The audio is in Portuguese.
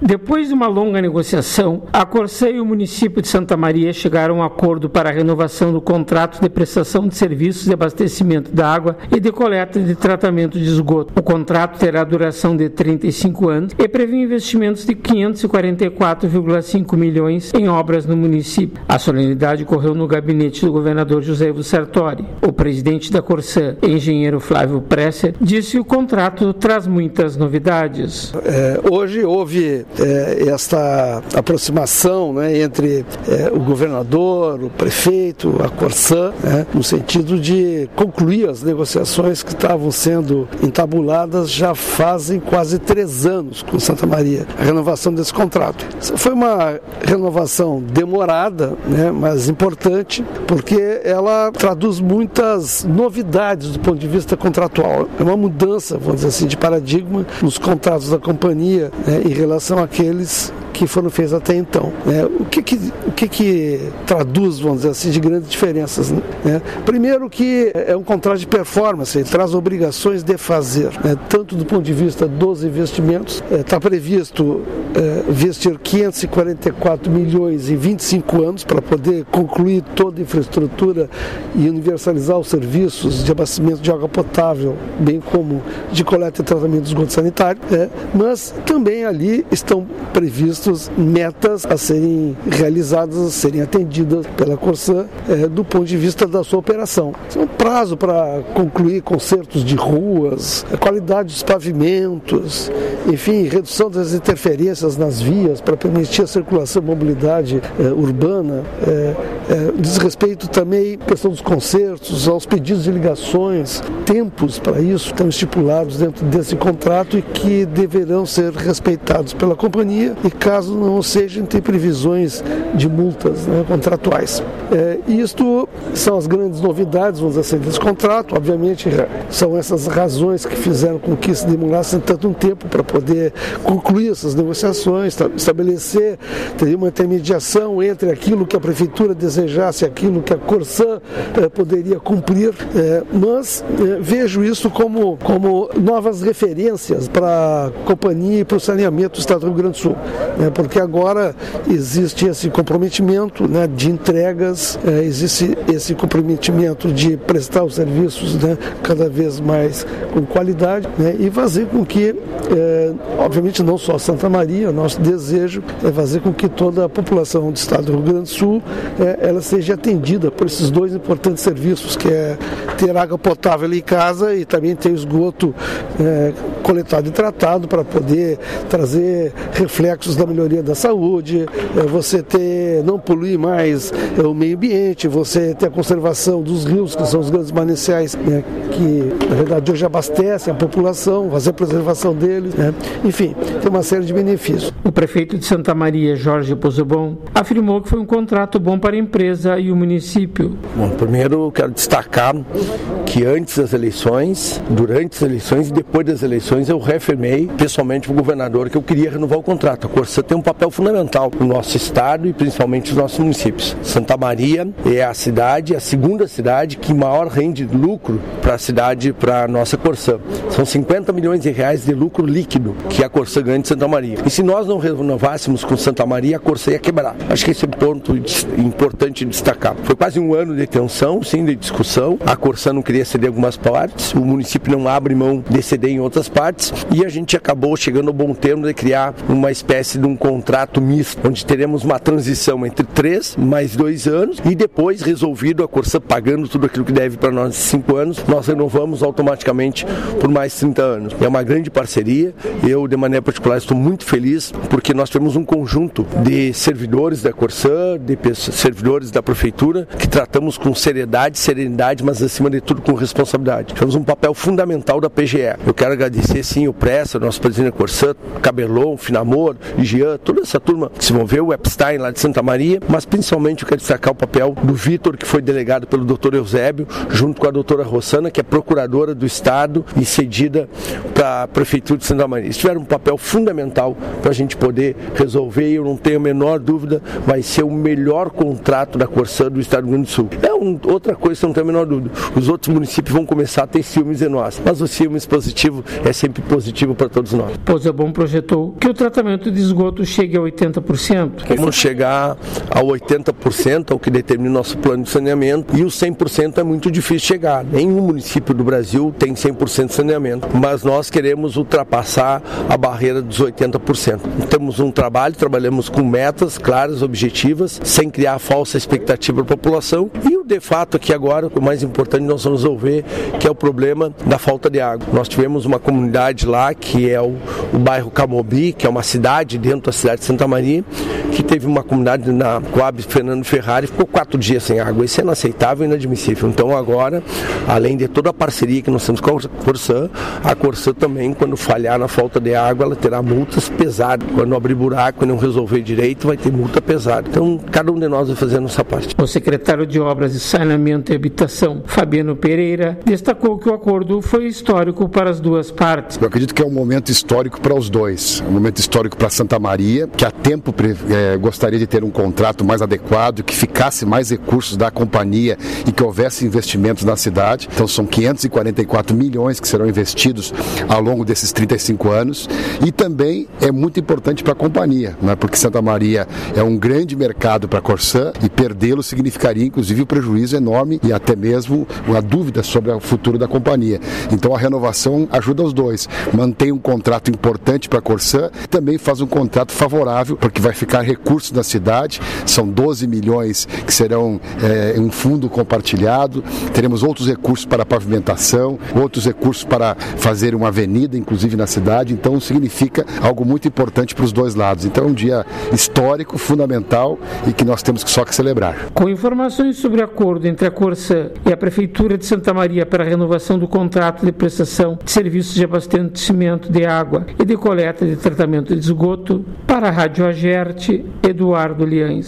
Depois de uma longa negociação, a Corsã e o município de Santa Maria chegaram a um acordo para a renovação do contrato de prestação de serviços de abastecimento da água e de coleta de tratamento de esgoto. O contrato terá duração de 35 anos e prevê investimentos de 544,5 milhões em obras no município. A solenidade ocorreu no gabinete do governador José Ivo Sartori. O presidente da Corsã, engenheiro Flávio Presser, disse que o contrato traz muitas novidades. Hoje houve esta aproximação, né, entre o governador, o prefeito, a Corsã, no sentido de concluir as negociações que estavam sendo entabuladas já fazem quase 3 anos com Santa Maria, a renovação desse contrato. Foi uma renovação demorada, né, mas importante, porque ela traduz muitas novidades do ponto de vista contratual. É uma mudança, vamos dizer assim, de paradigma nos contratos da companhia, né, em relação àqueles que foram feitos até então. O que traduz, vamos dizer assim, de grandes diferenças? Né? Primeiro que é um contrato de performance, ele traz obrigações de fazer, né? Tanto do ponto de vista dos investimentos, está previsto investir 544 milhões em 25 anos para poder concluir toda a infraestrutura e universalizar os serviços de abastecimento de água potável, bem como de coleta e tratamento de esgoto sanitário, mas também ali estão previstos metas a serem realizadas, a serem atendidas pela Corsã do ponto de vista da sua operação. Um prazo para concluir consertos de ruas, a qualidade dos pavimentos, enfim, redução das interferências nas vias para permitir a circulação e mobilidade urbana, diz respeito também à questão dos consertos, aos pedidos de ligações, tempos para isso estão estipulados dentro desse contrato e que deverão ser respeitados pela companhia e caso não sejam, tem previsões de multas, né, contratuais. Isto são as grandes novidades, vamos dizer assim, desse contrato. Obviamente, são essas razões que fizeram com que se demorasse tanto um tempo para poder concluir essas negociações, estabelecer uma intermediação entre aquilo que a prefeitura desejasse e aquilo que a Corsã poderia cumprir, mas vejo isso como novas referências para a companhia e para o saneamento do Estado do Rio Grande do Sul, porque agora existe esse comprometimento, né, de entregas, existe esse comprometimento de prestar os serviços, né, cada vez mais com qualidade, né, e fazer com que, obviamente não só Santa Maria, nosso desejo é fazer com que toda a população do Estado do Rio Grande do Sul ela seja atendida por esses 2 importantes serviços, que é ter água potável em casa e também ter esgoto coletado e tratado para poder trazer reflexos da melhoria da saúde, você não poluir mais o meio ambiente, você ter a conservação dos rios, que são os grandes mananciais, né, que na verdade hoje abastecem a população, fazer a preservação deles, né? Enfim, tem uma série de benefícios. O prefeito de Santa Maria, Jorge Pozzebon, afirmou que foi um contrato bom para a empresa e o município. Bom, primeiro eu quero destacar que antes das eleições, durante as eleições e depois das eleições eu reafirmei pessoalmente para o governador que eu queria renovar o contrato. A Corsã tem um papel fundamental no nosso estado e principalmente nos nossos municípios. Santa Maria é a segunda cidade que maior rende lucro para a cidade, para a nossa Corsã. São 50 milhões de reais de lucro líquido que a Corsã ganha de Santa Maria. E se nós não renovássemos com Santa Maria, a Corsã ia quebrar. Acho que esse é um ponto importante de destacar. Foi quase um ano de tensão, sim, de discussão. A Corsã não queria ceder algumas partes, o município não abre mão de ceder em outras partes e a gente acabou chegando ao bom termo de criar uma espécie de um contrato misto, onde teremos uma transição entre 3 mais 2 anos e depois resolvido a Corsã pagando tudo aquilo que deve para nós em 5 anos, nós renovamos automaticamente por mais 30 anos. É uma grande parceria, eu de maneira particular estou muito feliz porque nós temos um conjunto de servidores da Corsã, de servidores da prefeitura que tratamos com seriedade, serenidade, mas acima de tudo com responsabilidade. Temos um papel fundamental da PGE. Eu quero agradecer sim o Pressa, nosso presidente da Corsã, Cabelon, Finamor, Jean, toda essa turma que se envolveu, o Epstein lá de Santa Maria, mas principalmente eu quero destacar o papel do Vitor, que foi delegado pelo Dr. Eusébio, junto com a doutora Rossana, que é procuradora do Estado e cedida para a Prefeitura de Santa Maria. Eles tiveram um papel fundamental para a gente poder resolver e eu não tenho a menor dúvida, vai ser o melhor contrato da Corsã do Estado do Rio Grande do Sul. Outra coisa que eu não tenho a menor dúvida, os outros municípios vão começar a ter ciúmes de nós, mas o ciúmes positivo é sempre positivo para todos nós. Pozzebon projetou que o tratamento de esgoto esgoto chegue a 80%? Vamos chegar a 80%, ao que determina o nosso plano de saneamento, e o 100% é muito difícil chegar. Nenhum município do Brasil tem 100% de saneamento, mas nós queremos ultrapassar a barreira dos 80%. Temos um trabalhamos com metas claras, objetivas, sem criar falsa expectativa para a população, e o de fato aqui agora, o mais importante nós vamos resolver, que é o problema da falta de água. Nós tivemos uma comunidade lá, que é o bairro Camobi, que é uma cidade dentro da cidade de Santa Maria, que teve uma comunidade na Coab Fernando Ferrari, ficou 4 dias sem água. Isso é inaceitável e inadmissível. Então agora, além de toda a parceria que nós temos com a Corsã, também, quando falhar na falta de água, ela terá multas pesadas. Quando abrir buraco e não resolver direito, vai ter multa pesada. Então, cada um de nós vai fazer a nossa parte. O secretário de Obras de Saneamento e Habitação, Fabiano Pereira, destacou que o acordo foi histórico para as duas partes. Eu acredito que é um momento histórico para os dois. Um momento histórico para Santa Maria, que há tempo gostaria de ter um contrato mais adequado, que ficasse mais recursos da companhia e que houvesse investimentos na cidade. Então, são 544 milhões que serão investidos ao longo desses 35 anos. E também é muito importante para a companhia, né? Porque Santa Maria é um grande mercado para a Corsã e perdê-lo significaria, inclusive, um prejuízo enorme e até mesmo uma dúvida sobre o futuro da companhia. Então, a renovação ajuda os dois. Mantém um contrato importante para a Corsã e também faz um contrato favorável, porque vai ficar recursos na cidade. São 12 milhões que serão um fundo compartilhado. Teremos outros recursos para pavimentação, outros recursos para fazer uma avenida, inclusive na cidade. Então, significa algo muito importante para os dois lados. Então, é um dia histórico, fundamental e que nós temos só que celebrar. Com informações sobre o acordo entre a Corsã e a Prefeitura de Santa Maria para a renovação do contrato de prestação de serviços de abastecimento de água e de coleta de tratamento de esgoto, para a Rádio Agerte, Eduardo Liães.